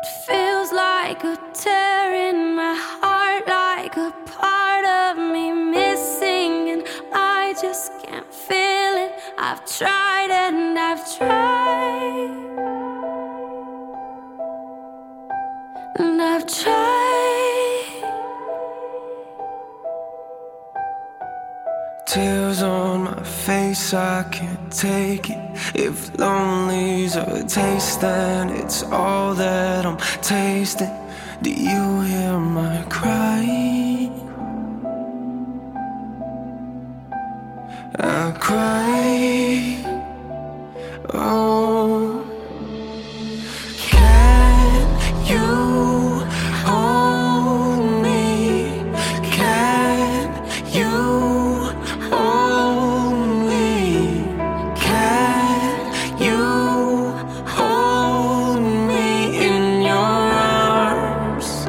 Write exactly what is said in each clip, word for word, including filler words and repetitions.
It feels like a tear in my heart, like a part of me missing, and I just can't feel it. I've tried and I've tried, and I've tried. Tears on my face, I can't take it. If lonely's a taste, then it's all that I'm tasting. Do you hear my cry? I cry. Oh, can you hold me? Can you hold me? Can you hold me in your arms?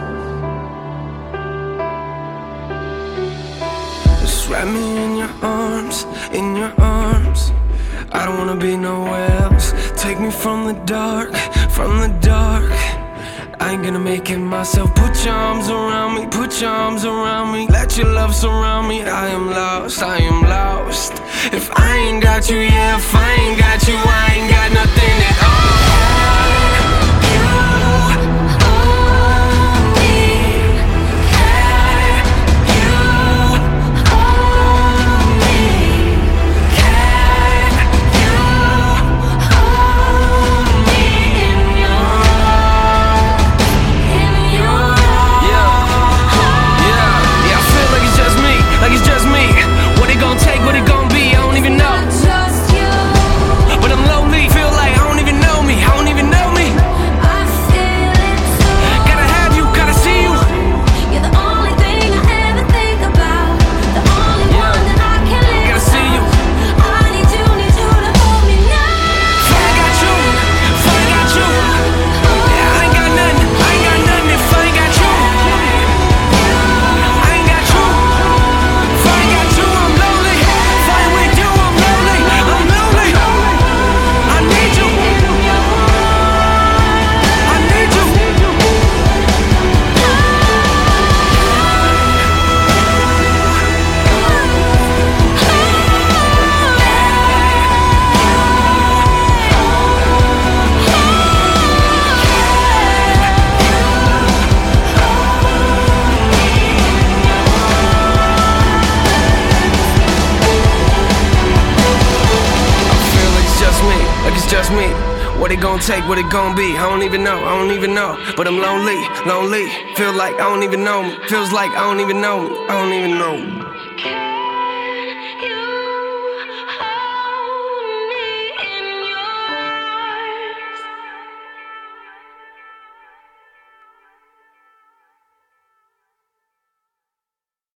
Just wrap me in your arms, in your arms. I don't wanna be nowhere else. Take me from the dark, from the dark. I ain't gonna make it myself. Put your arms around me, put your arms around me. Let your love surround me. I am lost, I am lost. If I ain't got you, yeah, if I ain't got you, I ain't got nothing at all. Just me. What it gon' take, what it gon' be? I don't even know, I don't even know. But I'm lonely, lonely. Feel like I don't even know me. Feels like I don't even know me. I don't even know me.